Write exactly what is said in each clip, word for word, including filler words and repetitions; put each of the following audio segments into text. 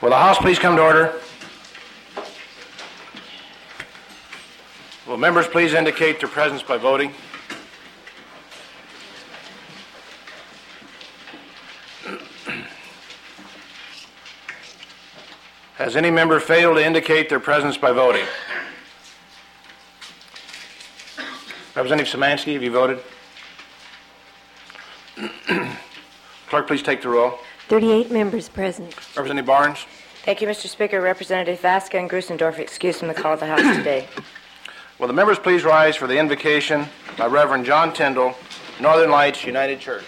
Will the House please come to order? Will members please indicate their presence by voting? Has any member failed to indicate their presence by voting? Representative Szymanski, have you voted? Clerk, please take the roll. thirty-eight members present. Representative Barnes. Thank you, Mister Speaker. Representative Vasca and Grusendorf excused from the call of the House today. Will the members please rise for the invocation by Reverend John Tyndall, Northern Lights United Church.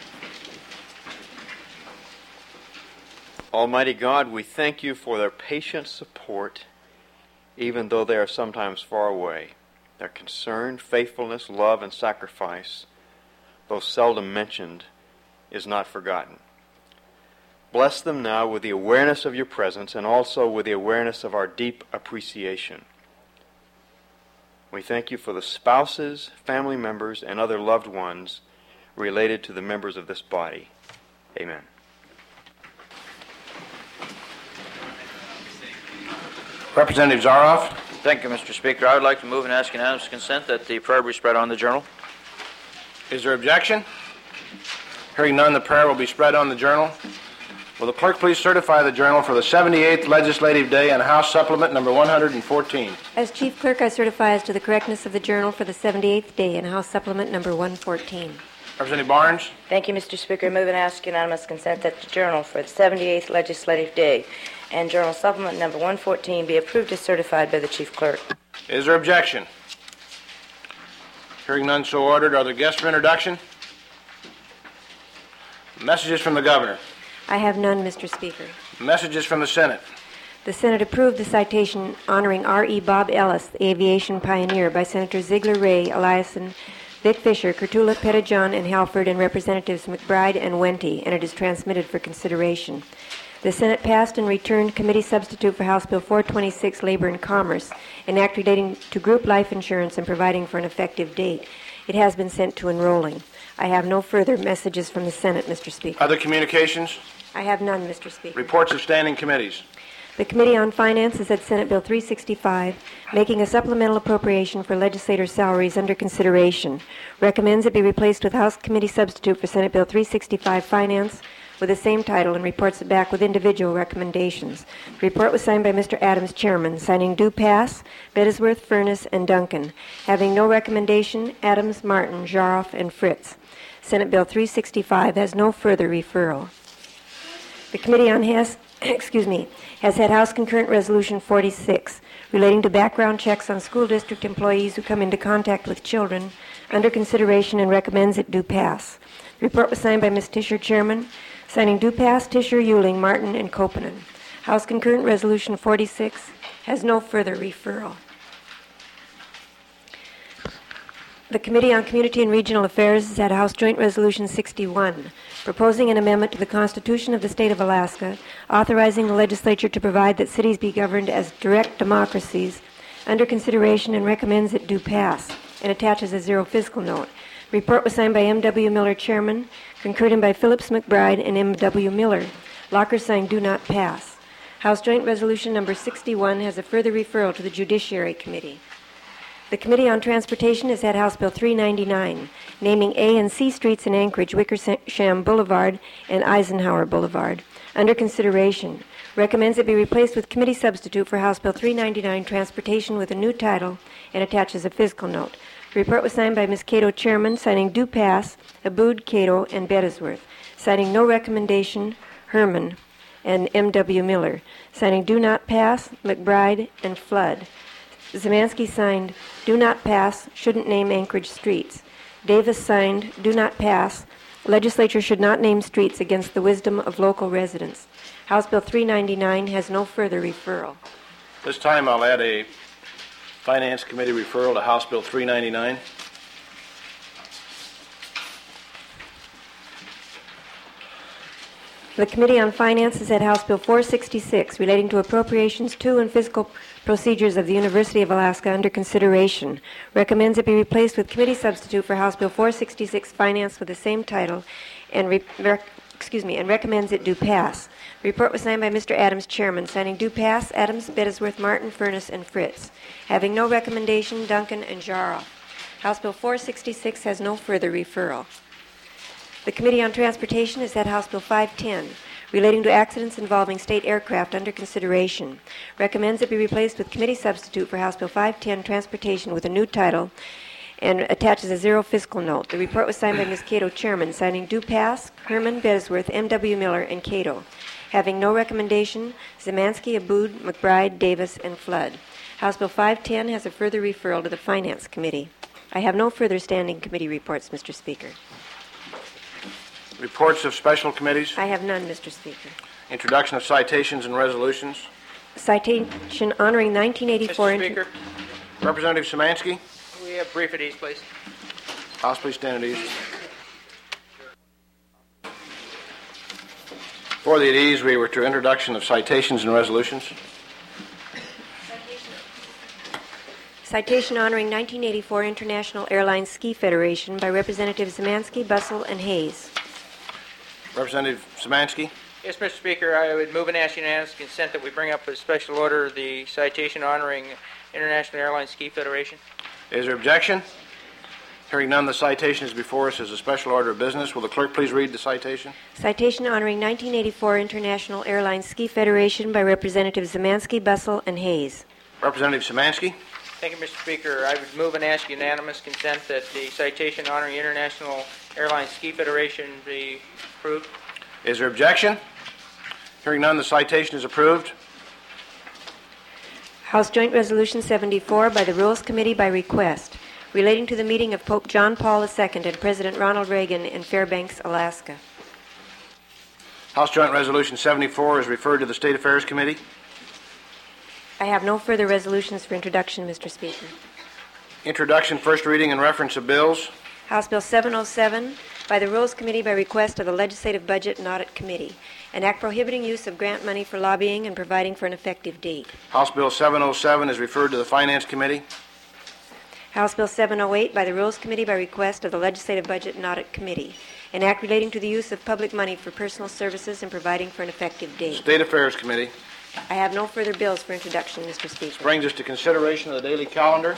Almighty God, we thank you for their patient support, even though they are sometimes far away. Their concern, faithfulness, love, and sacrifice, though seldom mentioned, is not forgotten. Bless them now with the awareness of your presence and also with the awareness of our deep appreciation. We thank you for the spouses, family members, and other loved ones related to the members of this body. Amen. Representative Zaroff. Thank you, Mister Speaker. I would like to move and ask unanimous consent that the prayer be spread on the journal. Is there objection? Hearing none, the prayer will be spread on the journal. Will the clerk please certify the journal for the seventy-eighth Legislative Day and House Supplement number one hundred fourteen? As Chief Clerk, I certify as to the correctness of the journal for the seventy-eighth day and House Supplement number one fourteen. Representative Barnes. Thank you, Mister Speaker. I move and ask unanimous consent that the journal for the seventy-eighth Legislative Day and Journal Supplement number one fourteen be approved as certified by the Chief Clerk. Is there objection? Hearing none, so ordered. Are there guests for introduction? Messages from the Governor. I have none, Mister Speaker. Messages from the Senate. The Senate approved the citation honoring R E Bob Ellis, the aviation pioneer, by Senator Ziegler Ray, Eliason, Vic Fisher, Kurtula, Pettijohn, and Halford, and Representatives McBride and Wente, and it is transmitted for consideration. The Senate passed and returned committee substitute for House Bill four twenty-six, Labor and Commerce, an act relating to group life insurance and providing for an effective date. It has been sent to enrolling. I have no further messages from the Senate, Mister Speaker. Other communications? I have none, Mister Speaker. Reports of standing committees. The Committee on Finance is at Senate Bill three sixty-five, making a supplemental appropriation for legislator salaries under consideration. Recommends it be replaced with House Committee substitute for Senate Bill three sixty-five, Finance, with the same title, and reports it back with individual recommendations. The report was signed by Mister Adams, Chairman, signing Dupass, Bettesworth, Furness, and Duncan. Having no recommendation, Adams, Martin, Jaroff, and Fritz. Senate Bill three sixty-five has no further referral. The Committee on Has, excuse me, has had House Concurrent Resolution forty-six relating to background checks on school district employees who come into contact with children under consideration and recommends it do pass. The report was signed by Miz Tischer, Chairman, signing Dupass, Tischer, Euling, Martin, and Koponen. House Concurrent Resolution forty-six has no further referral. The Committee on Community and Regional Affairs has had House Joint Resolution sixty-one, proposing an amendment to the Constitution of the State of Alaska, authorizing the legislature to provide that cities be governed as direct democracies, under consideration, and recommends it do pass, and attaches a zero fiscal note. The report was signed by M W Miller, Chairman, concurred in by Phillips McBride and M W Miller. Locker signed do not pass. House Joint Resolution number sixty-one has a further referral to the Judiciary Committee. The Committee on Transportation has had House Bill three ninety-nine, naming A and C streets in Anchorage, Wickersham Boulevard and Eisenhower Boulevard, under consideration. Recommends it be replaced with committee substitute for House Bill three ninety-nine, Transportation, with a new title, and attaches a fiscal note. The report was signed by Miz Cato, Chairman, signing do pass, Abood, Cato, and Bettesworth, signing no recommendation, Herman, and M W Miller, signing do not pass, McBride, and Flood. Szymanski signed do not pass, shouldn't name Anchorage streets. Davis signed do not pass, legislature should not name streets against the wisdom of local residents. House Bill three ninety-nine has no further referral. This time I'll add a Finance Committee referral to House Bill three ninety-nine. The Committee on Finance has had House Bill four sixty-six relating to appropriations to and fiscal procedures of the University of Alaska under consideration. Recommends it be replaced with committee substitute for House Bill four sixty-six, Finance, with the same title, and re- rec- excuse me, and recommends it do pass. The report was signed by Mister Adams, Chairman, signing do pass Adams, Bettisworth, Martin, Furness, and Fritz. Having no recommendation, Duncan and Jaroff. House Bill four sixty-six has no further referral. The Committee on Transportation has had House Bill five ten, relating to accidents involving state aircraft, under consideration. Recommends it be replaced with committee substitute for House Bill five ten, Transportation, with a new title, and attaches a zero fiscal note. The report was signed by Miz Cato, Chairman, signing do pass Herman, Bettisworth, M W. Miller, and Cato. Having no recommendation, Zemansky, Abood, McBride, Davis, and Flood. House Bill five ten has a further referral to the Finance Committee. I have no further standing committee reports, Mister Speaker. Reports of special committees. I have none, Mister Speaker. Introduction of citations and resolutions. Citation honoring nineteen eighty-four... Mister Speaker, Representative Szymanski. we have brief at ease, please. House, please stand at ease. For the at ease, we were to introduction of citations and resolutions. Citation honoring nineteen eighty-four International Airlines Ski Federation by Representatives Zemansky, Bussell, and Hayes. Representative Szymanski. Yes, Mister Speaker, I would move and ask unanimous consent that we bring up a special order the citation honoring International Airlines Ski Federation. Is there objection? Hearing none, the citation is before us as a special order of business. Will the clerk please read the citation? Citation honoring nineteen eighty-four International Airlines Ski Federation by Representatives Zemansky, Bussell, and Hayes. Representative Szymanski. Thank you, Mister Speaker. I would move and ask unanimous consent that the citation honoring International Airlines Ski Federation be approved. Is there objection? Hearing none, the citation is approved. House Joint Resolution seventy-four by the Rules Committee by request, relating to the meeting of Pope John Paul the Second and President Ronald Reagan in Fairbanks, Alaska. House Joint Resolution seventy-four is referred to the State Affairs Committee. I have no further resolutions for introduction, Mister Speaker. Introduction, first reading, and reference of bills. House Bill seven oh seven by the Rules Committee by request of the Legislative Budget and Audit Committee, an act prohibiting use of grant money for lobbying and providing for an effective date. House Bill seven oh seven is referred to the Finance Committee. House Bill seven oh eight by the Rules Committee by request of the Legislative Budget and Audit Committee, an act relating to the use of public money for personal services and providing for an effective date. State Affairs Committee. I have no further bills for introduction, Mister Speaker. Brings us to consideration of the daily calendar.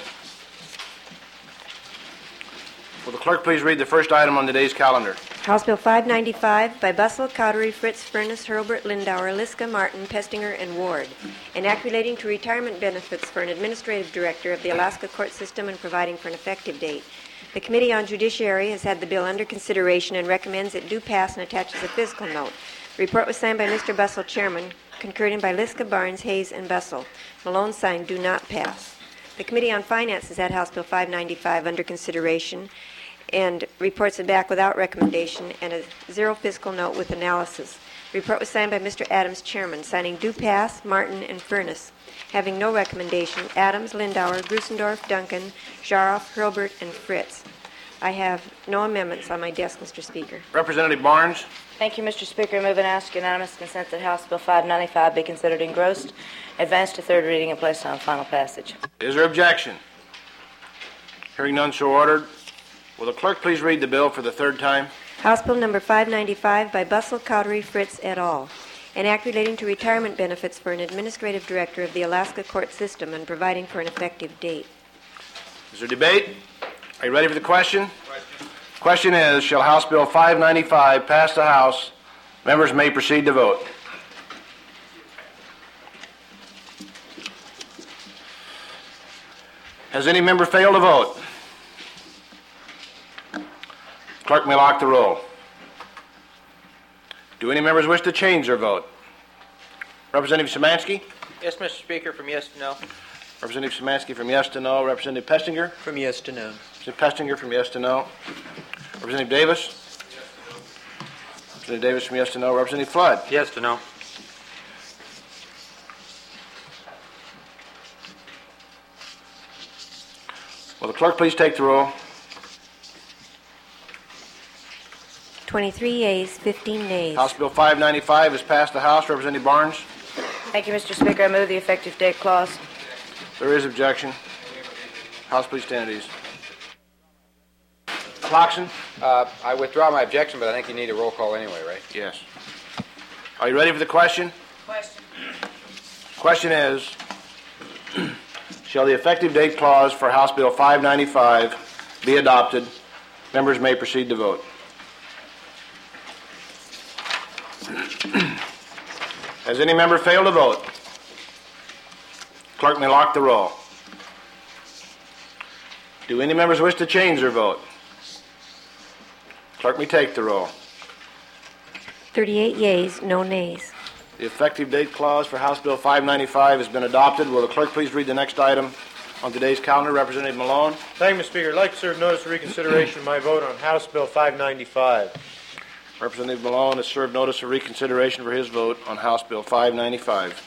Will the clerk please read the first item on today's calendar? House Bill five ninety-five by Bussell, Cowdery, Fritz, Furness, Hurlburt, Lindauer, Liska, Martin, Pestinger, and Ward, an act relating to retirement benefits for an administrative director of the Alaska court system and providing for an effective date. The Committee on Judiciary has had the bill under consideration and recommends it do pass and attaches a fiscal note. The report was signed by Mister Bussell, Chairman, concurred in by Liska, Barnes, Hayes, and Bussell. Malone signed do not pass. The Committee on Finance has had House Bill five ninety-five under consideration and reports it back without recommendation and a zero fiscal note with analysis. The report was signed by Mister Adams, Chairman, signing do pass, Martin, and Furness. Having no recommendation, Adams, Lindauer, Grusendorf, Duncan, Jaroff, Hurlburt, and Fritz. I have no amendments on my desk, Mister Speaker. Representative Barnes. Thank you, Mister Speaker. I move and ask unanimous consent that House Bill five ninety-five be considered engrossed, advanced to third reading, and placed on final passage. Is there objection? Hearing none, so ordered. Will the clerk please read the bill for the third time? House Bill number five ninety-five by Bussell, Cowdery, Fritz, et al., an act relating to retirement benefits for an administrative director of the Alaska court system and providing for an effective date. Is there debate? Are you ready for the question? Question. Question is, shall House Bill five ninety-five pass the House? Members may proceed to vote. Has any member failed to vote? Clerk may lock the roll. Do any members wish to change their vote? Representative Szymanski? Yes, Mister Speaker, from yes to no. Representative Szymanski from yes to no. Representative Pestinger? From yes to no. Representative Pestinger from yes to no. Representative Davis? Yes to no. Representative Davis from yes to no. Representative Flood? Yes to no. Will the clerk please take the roll? twenty-three yeas, fifteen nays. House Bill five ninety-five has passed the House. Representative Barnes? Thank you, Mister Speaker. I move the effective date clause. There is objection. House, please stand at ease. Clarkson? Uh, I withdraw my objection, but I think you need a roll call anyway, right? Yes. Are you ready for the question? Question. Question is, shall the effective date clause for House Bill five ninety-five be adopted? Members may proceed to vote. Has any member failed to vote? Clerk may lock the roll. Do any members wish to change their vote? Clerk may take the roll. thirty-eight yeas, no nays. The effective date clause for House Bill five ninety-five has been adopted. Will the clerk please read the next item on today's calendar? Representative Malone. Thank you, Mister Speaker. I'd like to serve notice of reconsideration of my vote on House Bill five ninety-five. Representative Malone has served notice of reconsideration for his vote on House Bill five ninety-five.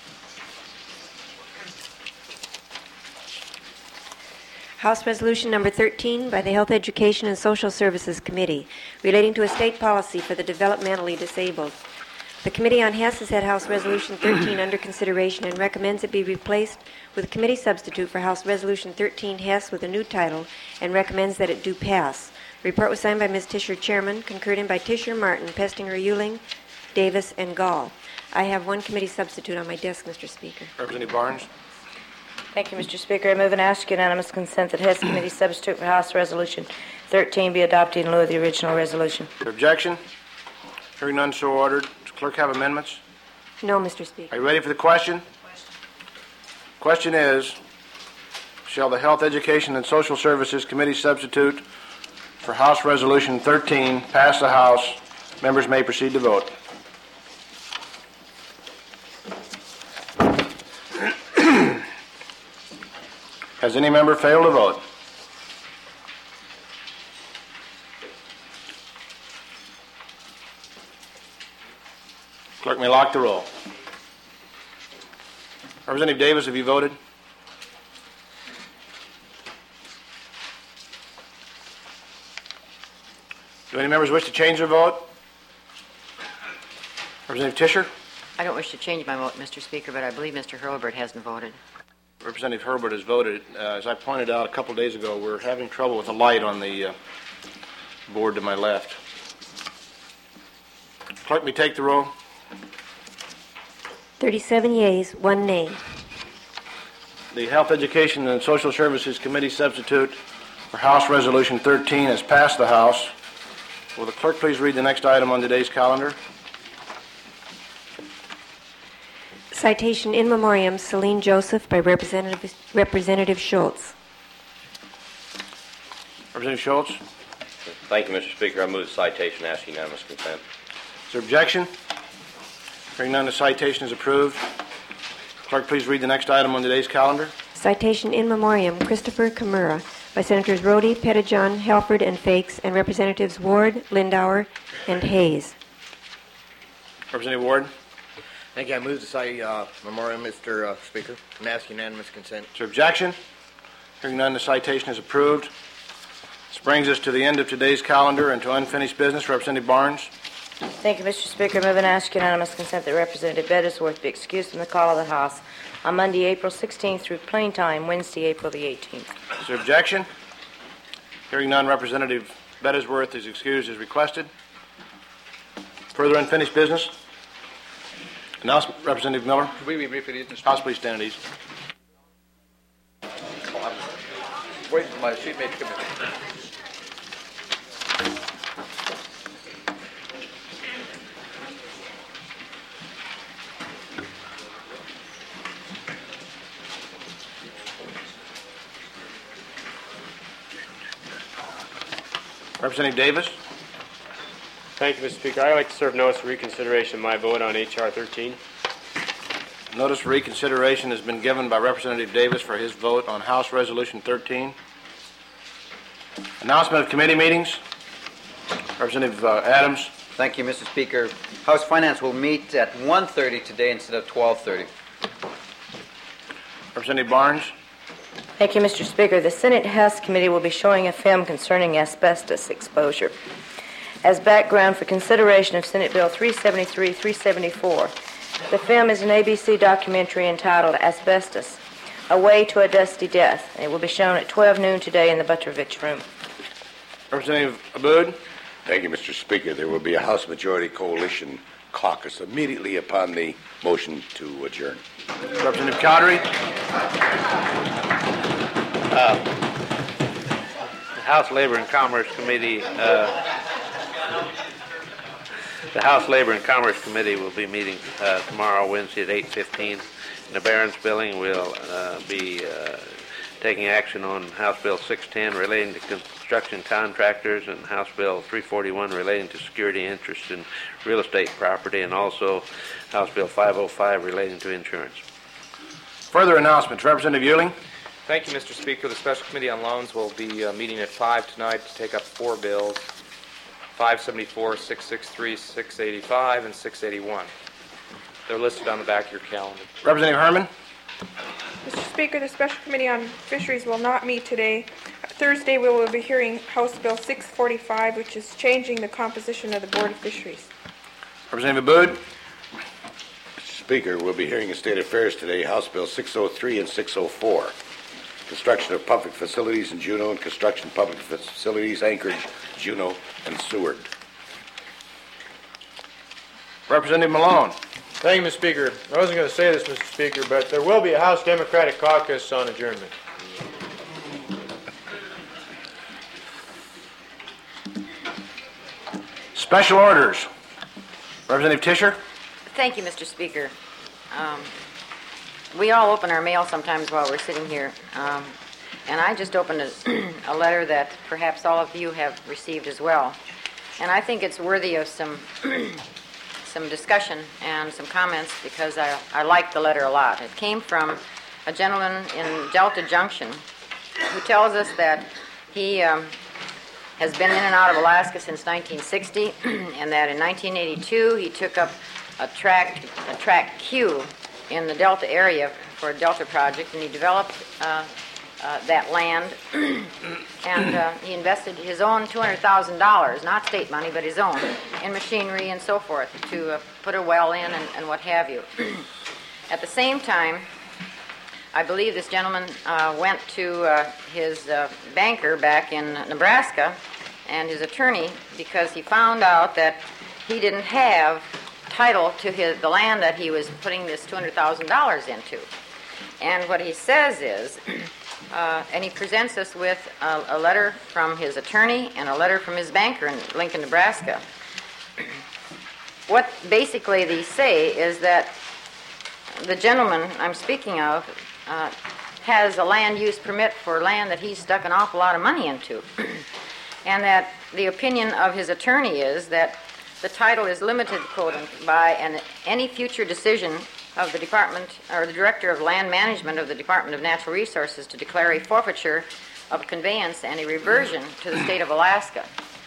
House Resolution Number thirteen by the Health, Education, and Social Services Committee relating to a state policy for the developmentally disabled. The Committee on Hess has had House Resolution thirteen under consideration and recommends it be replaced with a committee substitute for House Resolution thirteen Hess with a new title and recommends that it do pass. The report was signed by Miz Tischer, Chairman, concurred in by Tischer, Martin, Pestinger, Euling, Davis, and Gall. I have one committee substitute on my desk, Mister Speaker. Representative Barnes. Thank you, Mister Speaker. I move and ask unanimous consent that Hess Committee substitute for House Resolution thirteen be adopted in lieu of the original resolution. Objection? Hearing none, so ordered. Does the clerk have amendments? No, Mister Speaker. Are you ready for the question? Question is, shall the Health, Education, and Social Services Committee substitute for House Resolution thirteen pass the House? Members may proceed to vote. Has any member failed to vote? Clerk may lock the roll. Representative Davis, have you voted? Do any members wish to change their vote? Representative Tischer? I don't wish to change my vote, Mister Speaker, but I believe Mister Hurlbert hasn't voted. Representative Herbert has voted. Uh, as I pointed out a couple days ago, we're having trouble with the light on the uh, board to my left. Clerk, may take the roll. thirty-seven yeas, one nay. The Health, Education, and Social Services Committee substitute for House Resolution thirteen has passed the House. Will the clerk please read the next item on today's calendar? Citation in memoriam, Celine Joseph by Representative, Representative Schultz. Representative Schultz? Thank you, Mister Speaker. I move the citation and ask unanimous consent. Is there objection? Hearing none, the citation is approved. Clerk, please read the next item on today's calendar. Citation in memoriam, Christopher Kimura by Senators Rhodey, Pettijohn, Halford, and Fakes, and Representatives Ward, Lindauer, and Hayes. Representative Ward? Thank you. I move to cite uh, memoriam, Mister Uh, Speaker, and ask unanimous consent. Is there objection? Hearing none, the citation is approved. This brings us to the end of today's calendar and to unfinished business. Representative Barnes? Thank you, Mister Speaker. I move and ask unanimous consent that Representative Bettisworth be excused from the call of the House on Monday, April sixteenth through plain time, Wednesday, April the eighteenth. Is there objection? Hearing none, Representative Bettisworth is excused as requested. Further unfinished business? Announcement, Representative Miller. Could we be briefly, Mister Speaker? House, please stand at ease. Waiting for my seatmate to come in. Representative Davis. Thank you, Mister Speaker. I'd like to serve notice of reconsideration of my vote on H R thirteen. Notice of reconsideration has been given by Representative Davis for his vote on House Resolution thirteen. Announcement of committee meetings. Representative uh, Adams. Thank you, Mister Speaker. House Finance will meet at one thirty today instead of twelve thirty. Representative Barnes. Thank you, Mister Speaker. The Senate Hess Committee will be showing a film concerning asbestos exposure. As background for consideration of Senate Bill three seventy-three three seventy-four, the film is an A B C documentary entitled Asbestos, A Way to a Dusty Death, and it will be shown at twelve noon today in the Butrovich Room. Representative Abood. Thank you, Mister Speaker. There will be a House Majority Coalition caucus immediately upon the motion to adjourn. Representative Cowdery. Uh, the House Labor and Commerce Committee uh, the House Labor and Commerce Committee will be meeting uh, tomorrow, Wednesday at eight fifteen. In the Barron's Building, we'll uh, be uh, taking action on House Bill six ten relating to construction contractors and House Bill three forty-one relating to security interest in real estate property, and also House Bill five oh five relating to insurance. Further announcements. Representative Euling. Thank you, Mister Speaker. The Special Committee on Loans will be uh, meeting at five tonight to take up four bills, five seventy-four, six sixty-three, six eighty-five, and six eighty-one. They're listed on the back of your calendar. Representative Herman. Mister Speaker, the Special Committee on Fisheries will not meet today. Thursday, we will be hearing House Bill six forty-five, which is changing the composition of the Board of Fisheries. Representative Abood. Mister Speaker, we'll be hearing a state affairs today, House Bill six oh three and six oh four. Construction of public facilities in Juneau and construction of public facilities Anchorage, Juneau, and Seward. Representative Malone. Thank you, Mister Speaker. I wasn't going to say this, Mister Speaker, but there will be a House Democratic caucus on adjournment. Special orders. Representative Tischer. Thank you, Mister Speaker. Um, we all open our mail sometimes while we're sitting here, um, and I just opened a, a letter that perhaps all of you have received as well. And I think it's worthy of some some discussion and some comments because I, I like the letter a lot. It came from a gentleman in Delta Junction who tells us that he um, has been in and out of Alaska since nineteen sixty, and that in nineteen eighty-two he took up a tract, a tract Q in the Delta area for a Delta project, and he developed uh, uh, that land, and uh, he invested his own two hundred thousand dollars, not state money, but his own, in machinery and so forth, to uh, put a well in and, and what have you. At the same time, I believe this gentleman uh, went to uh, his uh, banker back in Nebraska and his attorney because he found out that he didn't have title to his, the land that he was putting this two hundred thousand dollars into. And what he says is, uh, and he presents us with a, a letter from his attorney and a letter from his banker in Lincoln, Nebraska. What basically they say is that the gentleman I'm speaking of uh, has a land use permit for land that he's stuck an awful lot of money into. And that the opinion of his attorney is that the title is limited, quote, by an, any future decision of the Department or the Director of Land Management of the Department of Natural Resources to declare a forfeiture of conveyance and a reversion to the state of Alaska.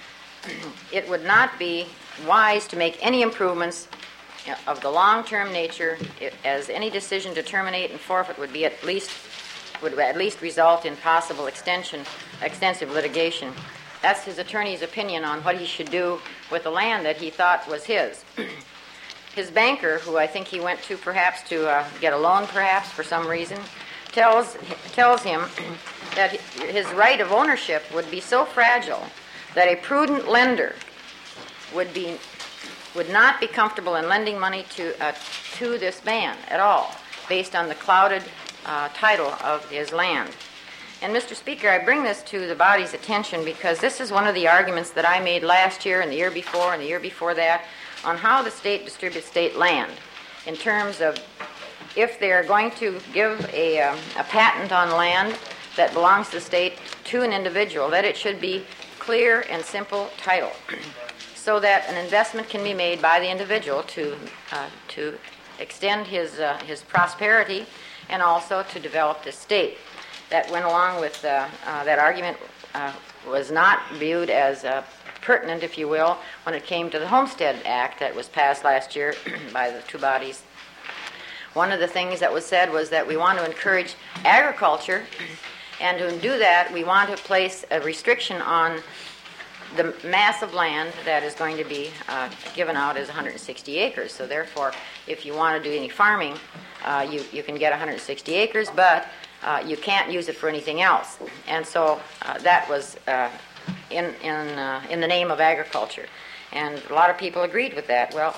It would not be wise to make any improvements of the long-term nature, it, as any decision to terminate and forfeit would be at least would at least result in possible extension, extensive litigation. That's his attorney's opinion on what he should do with the land that he thought was his. His banker, who I think he went to perhaps to uh, get a loan perhaps for some reason, tells tells him that his right of ownership would be so fragile that a prudent lender would be would not be comfortable in lending money to uh, to this man at all, based on the clouded uh, title of his land. And Mister Speaker, I bring this to the body's attention because this is one of the arguments that I made last year and the year before and the year before that on how the state distributes state land in terms of if they're going to give a, um, a patent on land that belongs to the state to an individual, that it should be clear and simple title so that an investment can be made by the individual to, uh, to extend his, uh, his prosperity and also to develop the state. That went along with uh, uh, that argument uh, was not viewed as uh, pertinent, if you will, when it came to the Homestead Act that was passed last year by the two bodies. One of the things that was said was that we want to encourage agriculture, and to do that, we want to place a restriction on the mass of land that is going to be uh, given out as one hundred sixty acres. So therefore, if you want to do any farming, uh, you, you can get one hundred sixty acres, but Uh, you can't use it for anything else. And so uh, that was uh, in in uh, in the name of agriculture, and a lot of people agreed with that. Well,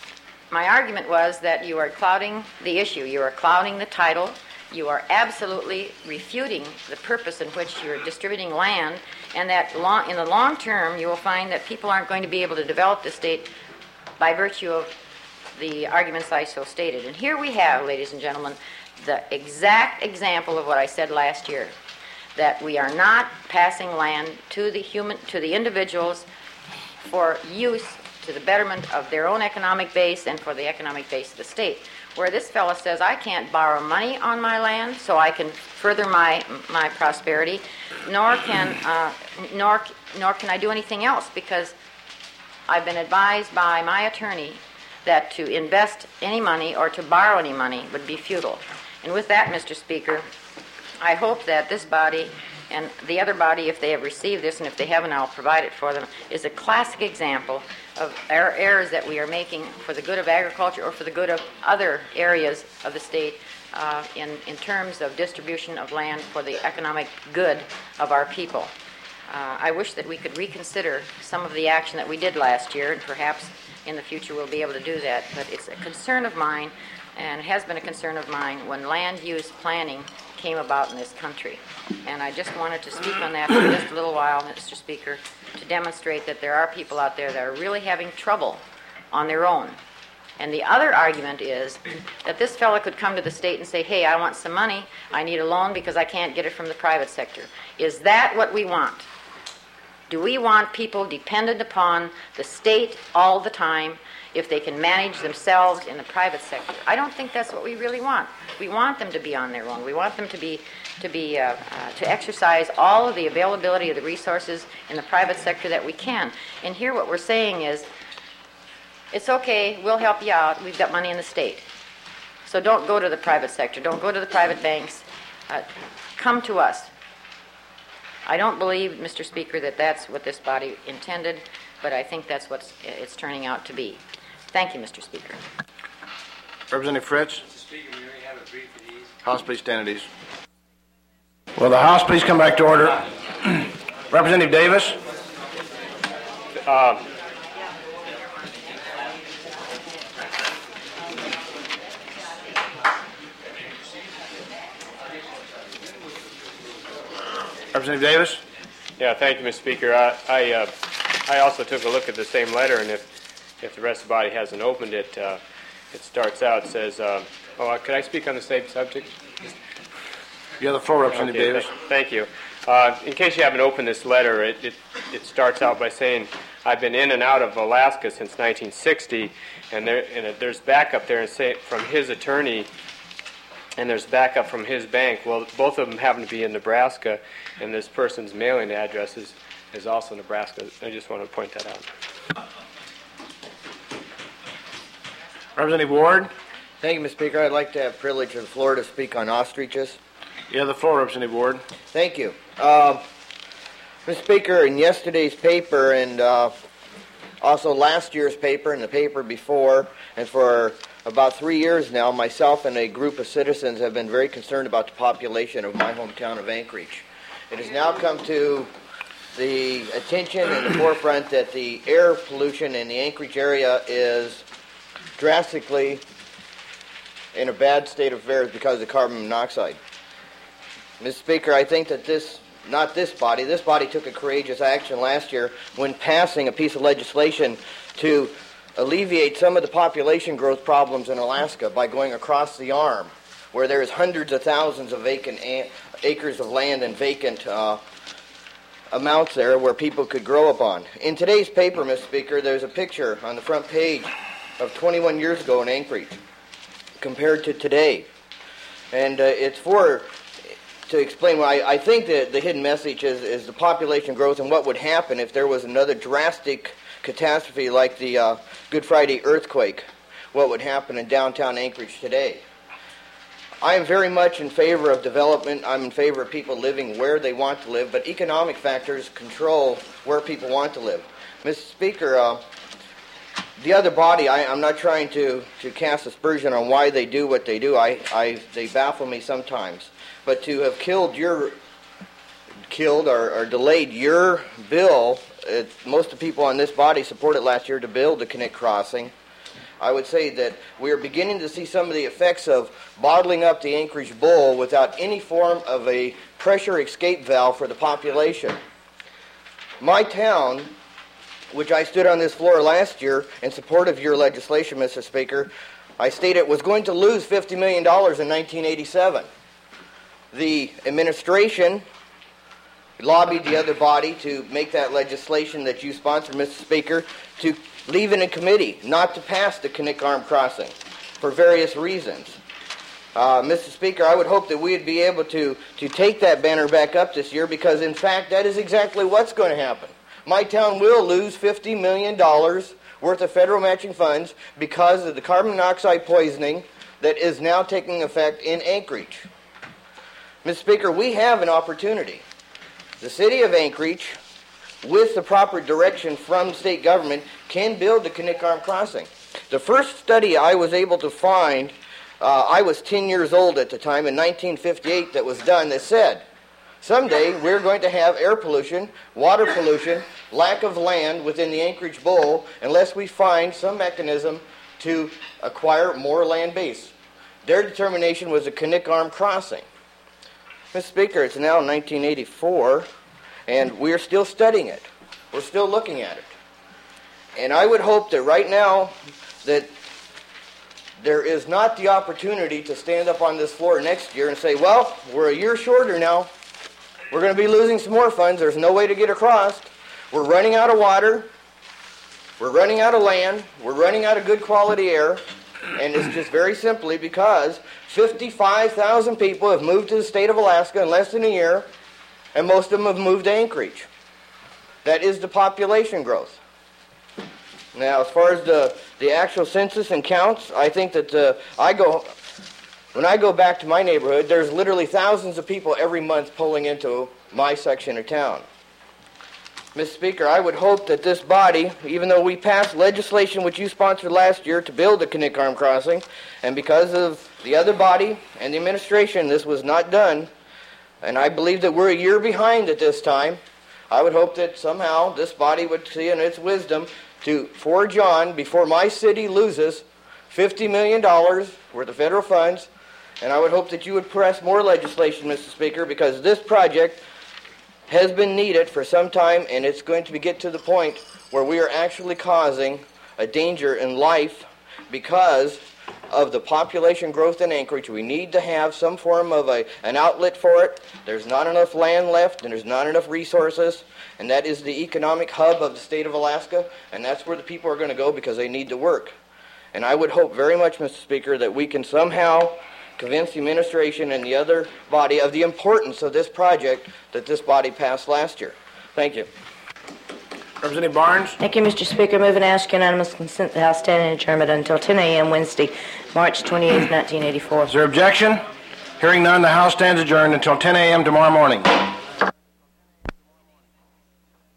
my argument was that you are clouding the issue. You are clouding the title. You are absolutely refuting the purpose in which you're distributing land, and that long, in the long term, you will find that people aren't going to be able to develop the state by virtue of the arguments I so stated. And here we have, ladies and gentlemen, the exact example of what I said last year, that we are not passing land to the human, to the individuals for use to the betterment of their own economic base and for the economic base of the state. Where this fellow says, I can't borrow money on my land so I can further my my prosperity, nor can uh, nor nor can I do anything else, because I've been advised by my attorney that to invest any money or to borrow any money would be futile. And with that, Mister Speaker, I hope that this body and the other body, if they have received this, and if they haven't, I'll provide it for them, is a classic example of er- errors that we are making for the good of agriculture or for the good of other areas of the state uh, in, in terms of distribution of land for the economic good of our people. Uh, I wish that we could reconsider some of the action that we did last year, and perhaps in the future we'll be able to do that. But it's a concern of mine, and has been a concern of mine, when land use planning came about in this country. And I just wanted to speak on that for just a little while, Mister Speaker, to demonstrate that there are people out there that are really having trouble on their own. And the other argument is that this fellow could come to the state and say, hey, I want some money, I need a loan because I can't get it from the private sector. Is that what we want? Do we want people dependent upon the state all the time if they can manage themselves in the private sector? I don't think that's what we really want. We want them to be on their own. We want them to be to be uh, uh, to exercise all of the availability of the resources in the private sector that we can. And here what we're saying is, it's okay, we'll help you out, we've got money in the state. So don't go to the private sector, don't go to the private banks, uh, come to us. I don't believe, Mister Speaker, that that's what this body intended, but I think that's what it's turning out to be. Thank you, Mister Speaker. Representative Fritz. Mister Speaker, we already have a brief at ease. House, please stand at ease. Will the House please come back to order? Representative Davis. Uh, Representative Davis. Yeah, thank you, Mister Speaker. I I, uh, I also took a look at the same letter, and if if the rest of the body hasn't opened it, uh, it starts out, it says, uh, oh, could I speak on the same subject? You have the floor, Representative okay, Davis. Th- thank you. Uh, in case you haven't opened this letter, it, it, it starts out by saying, I've been in and out of Alaska since nineteen sixty, and, there, and it, there's backup there and say, from his attorney, and there's backup from his bank. Well, both of them happen to be in Nebraska, and this person's mailing address is, is also Nebraska. I just want to point that out. Representative Ward. Thank you, Mister Speaker. I'd like to have privilege of the floor to speak on ostriches. You have the floor, Representative Ward. Thank you. Uh, Mister Speaker, in yesterday's paper and uh, also last year's paper and the paper before, and for about three years now, myself and a group of citizens have been very concerned about the population of my hometown of Anchorage. It has now come to the attention and the forefront that the air pollution in the Anchorage area is drastically in a bad state of affairs because of carbon monoxide. Mister Speaker, I think that this, not this body, this body took a courageous action last year when passing a piece of legislation to alleviate some of the population growth problems in Alaska by going across the arm, where there is hundreds of thousands of vacant a- acres of land and vacant uh, amounts there where people could grow upon. In today's paper, Mister Speaker, there's a picture on the front page of twenty-one years ago in Anchorage compared to today. And uh, it's for, to explain, well, I, I think that the hidden message is, is the population growth and what would happen if there was another drastic catastrophe like the uh, Good Friday earthquake, what would happen in downtown Anchorage today. I am very much in favor of development. I'm in favor of people living where they want to live, but economic factors control where people want to live. Mister Speaker, uh, the other body, I, I'm not trying to, to cast aspersion on why they do what they do. I, I, they baffle me sometimes. But to have killed your killed or, or delayed your bill. It, most of the people on this body supported last year to build the Connect Crossing. I would say that we are beginning to see some of the effects of bottling up the Anchorage Bowl without any form of a pressure escape valve for the population. My town, which I stood on this floor last year in support of your legislation, Mister Speaker, I stated was going to lose fifty million dollars in nineteen eighty-seven. The administration lobbied the other body to make that legislation that you sponsored, Mister Speaker, to leave it in committee, not to pass the Connect Arm Crossing for various reasons. Uh, Mister Speaker, I would hope that we would be able to, to take that banner back up this year because, in fact, that is exactly what's going to happen. My town will lose fifty million dollars worth of federal matching funds because of the carbon monoxide poisoning that is now taking effect in Anchorage. Mister Speaker, we have an opportunity. The city of Anchorage, with the proper direction from state government, can build the Connect Arm Crossing. The first study I was able to find, uh, I was ten years old at the time, in nineteen fifty-eight, that was done, that said, someday we're going to have air pollution, water pollution, lack of land within the Anchorage Bowl unless we find some mechanism to acquire more land base. Their determination was the Connect Arm Crossing. Mister Speaker, it's now nineteen eighty-four, and we're still studying it. We're still looking at it. And I would hope that right now that there is not the opportunity to stand up on this floor next year and say, well, we're a year shorter now. We're going to be losing some more funds. There's no way to get across. We're running out of water. We're running out of land. We're running out of good quality air. And it's just very simply because fifty-five thousand people have moved to the state of Alaska in less than a year, and most of them have moved to Anchorage. That is the population growth. Now, as far as the, the actual census and counts, I think that uh, I go, when I go back to my neighborhood, there's literally thousands of people every month pulling into my section of town. Mister Speaker, I would hope that this body, even though we passed legislation which you sponsored last year to build the Connect Arm Crossing, and because of the other body and the administration, this was not done, and I believe that we're a year behind at this time, I would hope that somehow this body would see in its wisdom to forge on before my city loses fifty million dollars worth of federal funds, and I would hope that you would press more legislation, Mister Speaker, because this project has been needed for some time, and it's going to get to the point where we are actually causing a danger in life because of the population growth in Anchorage. We need to have some form of a, an outlet for it. There's not enough land left, and there's not enough resources, and that is the economic hub of the state of Alaska, and that's where the people are going to go because they need to work. And I would hope very much, Mister Speaker, that we can somehow convince the administration and the other body of the importance of this project that this body passed last year. Thank you. Representative Barnes. Thank you, Mister Speaker. Move and ask unanimous consent the House stand in adjournment until ten a.m. Wednesday, March twenty-eighth, nineteen eighty-four. Is there objection? Hearing none, the House stands adjourned until ten a.m. tomorrow morning.